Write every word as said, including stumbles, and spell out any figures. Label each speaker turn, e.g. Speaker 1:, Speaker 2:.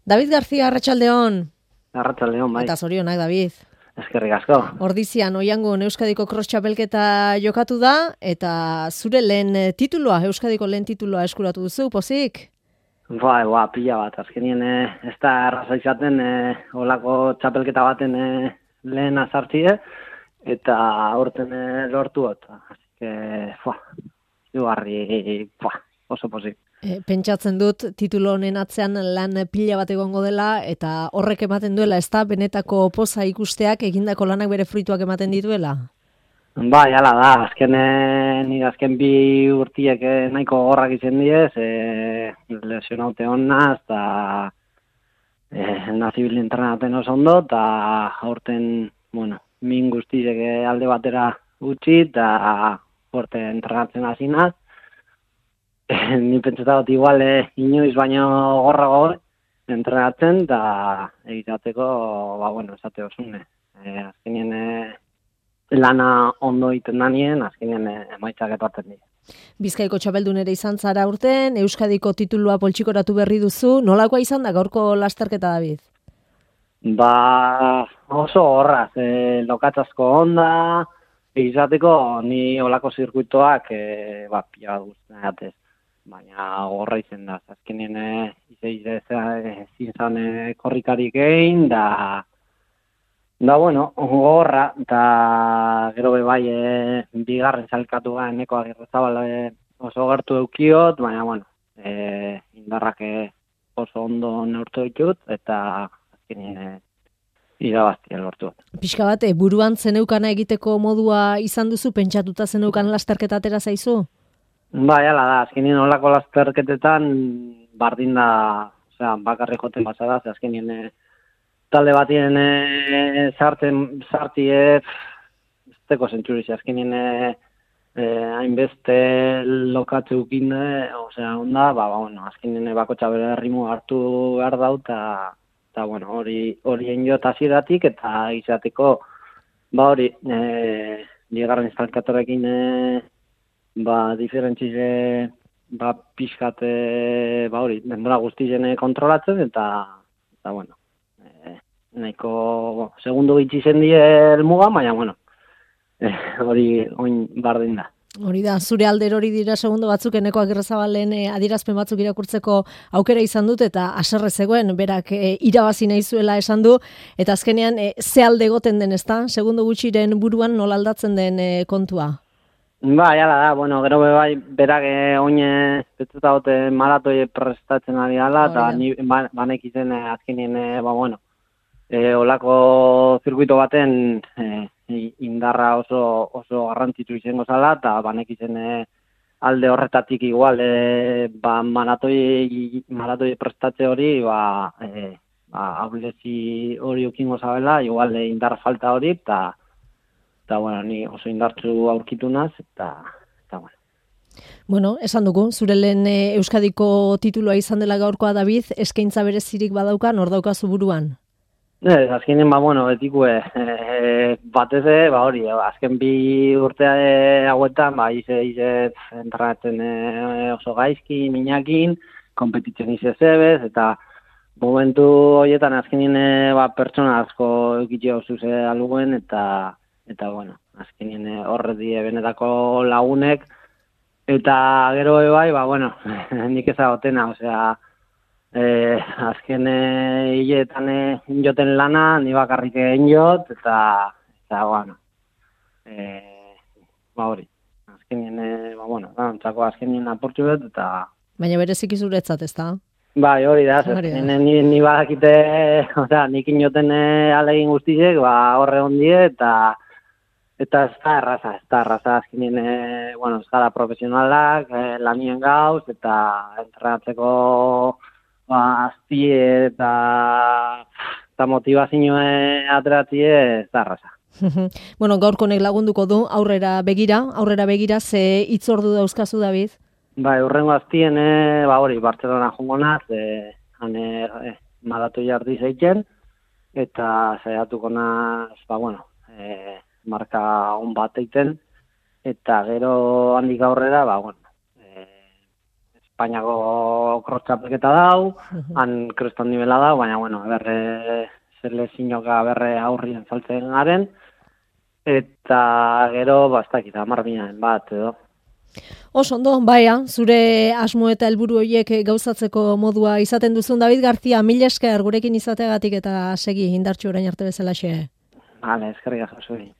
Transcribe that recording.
Speaker 1: David García, arratsaldeon.
Speaker 2: Arratsaldeon, bai.
Speaker 1: Eta zorionak, David.
Speaker 2: Eskerrik asko.
Speaker 1: Ordizian, Oiangon Euskadiko cross txapelketa jokatu da, eta zure lehen tituloa, Euskadiko lehen tituloa eskuratu duzu, pozik?
Speaker 2: Bai, ba, pila bat. Azkenien eh, ez da erraza izaten eh, olako txapelketa baten eh, lehen azartzie, eta aurten eh, lortu ot. Así que, fua, ibarri, fua, oso pozik.
Speaker 1: E, pentsatzen dut titulo honen atzean lan pila bat egongo dela, eta horrek ematen duela, ez da, benetako poza ikusteak egindako lanak bere fruituak ematen dituela?
Speaker 2: Bai, hala da, azken, eh, nire azken bi urtiek eh, nahiko gorrak izan diez, eh, lesionaute honnaz, eta eh, nazibil entrenaten oso ondo, eta aurten, bueno, min guztizek alde batera utzi, eta forte entrenatzen hasi naz. Ni pentsatzen igual eh, inoiz baino gorrago entrenatzen, eta egiteko, ba, bueno, esate osune. Eh, azkenien eh, lana ondo iten danien, azkenien eh, emaitzak etortzen dira.
Speaker 1: Bizkaiko txapeldun ere izan zara urten, Euskadiko titulua poltsikoratu berri duzu, nolakoa izan da gaurko lasterketa, David?
Speaker 2: Ba, oso horraz, eh, lokatzasko onda, izateko ni olako zirkuitoak eh, ba, pila bat guztien atez. Baina gorra izen da, azkenien izan zintzan korrikarik egin, da, da bueno, gorra, eta gero be bai e, bigarren salkatu gara eneko Agirrezabal e, oso gertu eukiot, baina bueno, e, indarrak oso ondo neurtu ditut, eta azkenien e, irabaztia lortu.
Speaker 1: Pixka bat, buruan zeneukana egiteko modua izan duzu, pentsatuta zeneukan lasterketa atera zaizu?
Speaker 2: Bai, ala da, azkenien olako lasterketetan bardin da, osea, bakarri joten basada, azkenien e, talde batien e, sarten, sartie, zteko zentsuriz, azkenien e, e, hainbeste lokatzeukin, e, osea, onda, ba, ba, bueno, azkenien bako txabere herrimu hartu behar dau, eta, eta, bueno, hori, hori enjot hasieratik, eta izateko, ba, hori, e, ligarren instalkatorekin, e, ba, diferentzize, ba, pixkate, ba, hori, denbora guztizen kontrolatzen, eta, eta, bueno, e, nahiko, bo, segundu gitzi zen die elmuga, baina, bueno, e, hori, oin bardin da.
Speaker 1: Hori da, zure alder hori dira segundo batzuk eneko Agirrezabalen e, adierazpen batzuk irakurtzeko aukera izan dut, eta haserre zegoen, berak e, irabazi nahi zuela esan du, eta azkenean e, ze alde goten den, ezta? Segundo gutxiren buruan nola aldatzen den e, kontua?
Speaker 2: Ba, jala da, bueno, gero be bai, berak oine, betzuta gote maratoi prestatzen ari gala, eta ni ba, banek izen eh, azkenien, eh, ba, bueno, eh, olako zirkuito baten eh, indarra oso oso garrantzitsu izango zala, eta banek izen eh, alde horretatik igual, eh, ba, maratoi, maratoi prestatze hori, ba, eh, ba, aulezi hori ukingo zabela, igual eh, indar falta hori, eta eta, bueno, ni oso indartzu aurkitu naz, eta, eta, bueno.
Speaker 1: Bueno, esan dugu, zure lehen e, Euskadiko tituloa izan dela gaurkoa, David, eskaintza berezirik badauka, nor daukazu buruan?
Speaker 2: Ez, azkenen, ba, bueno, betikue, e, batez, ba, hori, azken bi urtea e, hauetan, ba, ize, ize, entrenatzen e, oso gaizki, minakin, kompetitzen ize zebez, eta momentu horietan azkenen, e, ba, pertsona asko eukitxe oso ze aluguen, eta eta, bueno, azkenien horre die benetako lagunek, eta gero bai, ba, bueno, nik ezagotena, osea, eh, azken hileetan joten lana, ni bakarrik egin jot, eta, eta, bueno, eh, ba, hori, azkenien, ba, bueno, dantzako azkenien aportxu bet, eta...
Speaker 1: Baina berezik izuretzat, ez da?
Speaker 2: Bai, hori da, azkenien ni, ni badakite, osea, nik inoten alegin guztizek, ba, horre ondie, eta... Eta ez da erraza, ez da erraza, azkenien, e, bueno, ez gara profesionalak, e, lanien gauz, eta entrenatzeko ba, aztie eta, eta motivazioe ateratie ez da erraza.
Speaker 1: Bueno, gaurko honek lagunduko du, aurrera begira, aurrera begira, ze hitzordu dauzkazu, David?
Speaker 2: Ba, urrengo aztien, e, ba, hori, Bartzelona jongo naz, e, hane e, maratu jardi zeitzen, eta saiatuko naz, ba, bueno, e, marka on bat egiten, eta gero handik aurrera, ba, bueno, e, Espainiako krotxapelketa dau, han kriston nivela dau, baina, bueno, berre, selezinoka berre aurrien saltzen garen, eta gero, bastakit, amar binaren bat, edo.
Speaker 1: Oso ondo, baia, zure asmo eta helburu horiek gauzatzeko modua izaten duzun. David García, mil esker gurekin izateagatik eta segi indartxu orain arte bezalaxe.
Speaker 2: Vale, eskerrik asko zuri.